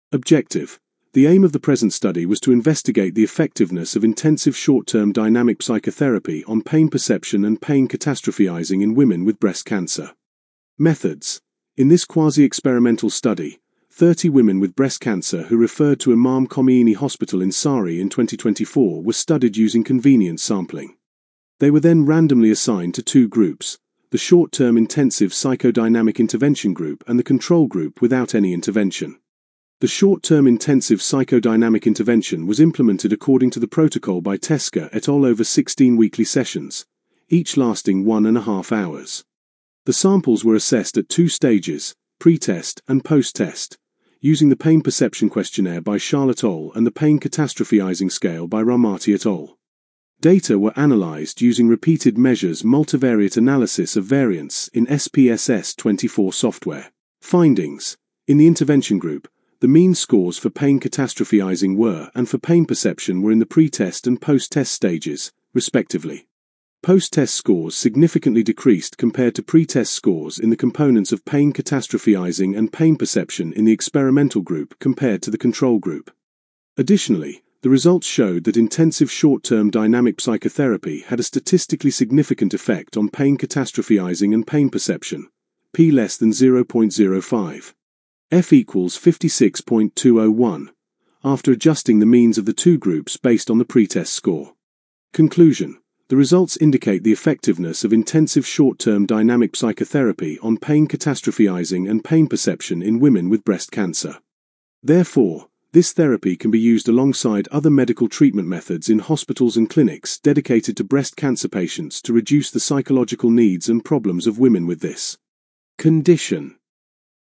Objective. The aim of the present study was to investigate the effectiveness of intensive short-term dynamic psychotherapy on pain perception and pain catastrophizing in women with breast cancer. Methods. In this quasi-experimental study, 30 women with breast cancer who referred to Imam Khomeini Hospital in Sari in 2024 were studied using convenience sampling. They were then randomly assigned to two groups, the short-term intensive psychodynamic intervention group and the control group without any intervention. The short-term intensive psychodynamic intervention was implemented according to the protocol by Teske et al. Over 16 weekly sessions, each lasting 1.5 hours. The samples were assessed at 2 stages, pre-test and post-test, using the pain perception questionnaire by Charlotte et al. And the pain catastrophizing scale by Rahmati et al. Data were analyzed using repeated measures multivariate analysis of variance in SPSS-24 software. Findings. In the intervention group, the mean scores for pain catastrophizing were and for pain perception were in the pre-test and post-test stages, respectively. Post-test scores significantly decreased compared to pre-test scores in the components of pain catastrophizing and pain perception in the experimental group compared to the control group. Additionally, the results showed that intensive short-term dynamic psychotherapy had a statistically significant effect on pain catastrophizing and pain perception, p less than 0.05. F equals 56.201, after adjusting the means of the two groups based on the pretest score. Conclusion. The results indicate the effectiveness of intensive short-term dynamic psychotherapy on pain catastrophizing and pain perception in women with breast cancer. Therefore, this therapy can be used alongside other medical treatment methods in hospitals and clinics dedicated to breast cancer patients to reduce the psychological needs and problems of women with this condition.